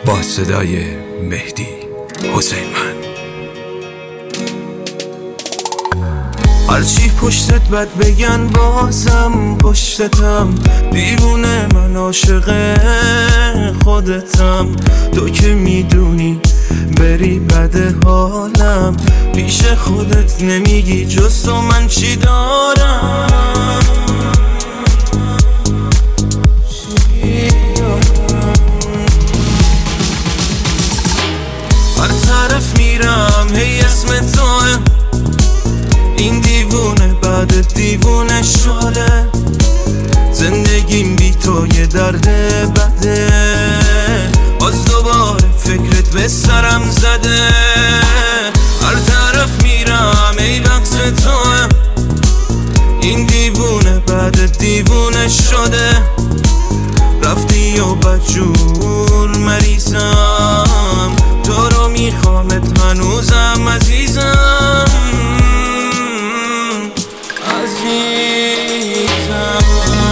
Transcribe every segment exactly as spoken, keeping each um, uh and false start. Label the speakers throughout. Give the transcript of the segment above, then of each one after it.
Speaker 1: با صدای مهدی حسینمند.
Speaker 2: هرچی پشتت بد بگن بازم پشتتم، دیوونه من عاشق خودتم. تو که میدونی بری بد حالم، پیش خودت نمیگی جز تو من چی دارم. هر طرف میرم هی اسم توه، این دیوونه بعد دیوونه شده. زندگیم بی تو یه درد بده، باز دوباره فکرت به سرم زده. هر طرف میرم ای بخت توه، این دیوونه بعد دیوونه شده. رفتی و بدجور مریضم، تو رو میخوامت هنوزم عزیزم عزیزم.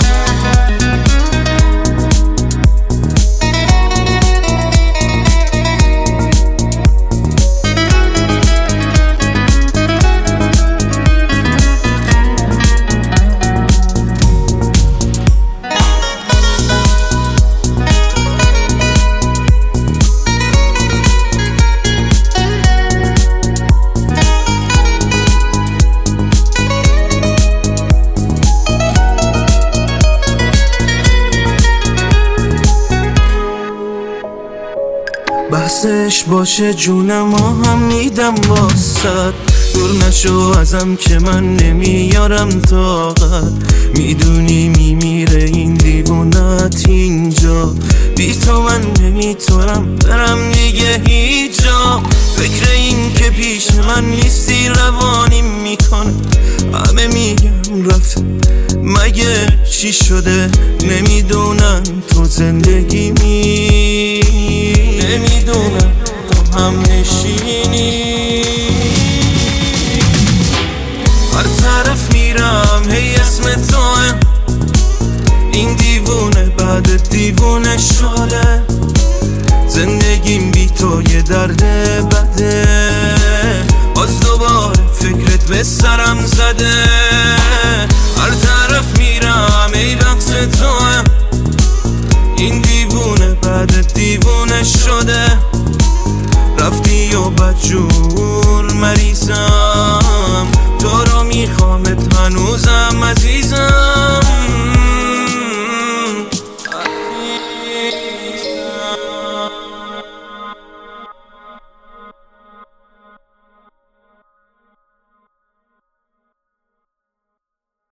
Speaker 2: بحثش باشه جون ما هم میدم واسد، دور نشو ازم که من نمیارم طاقت. میدونی میمیره این دیوونت اینجا، بی تو من نمیتونم برم دیگه هیچ جا. فکر این که پیش من نیستی روانیم میکنه، همه میگم رفت مگه چی شده. نمیدونم تو زندگی می نمیدونم تو هم نشینی. هر طرف میرم هی اسم توه، این دیوونه بعد دیوونه شده. زندگیم بی تو یه درد بده، باز دوباره فکرت به سرم زده. هر طرف میرم ای بخت توه، این دیوونه بعد دیوونه شده. رفتی و بدجور مریضم، تو رو میخوامت هنوزم عزیزم.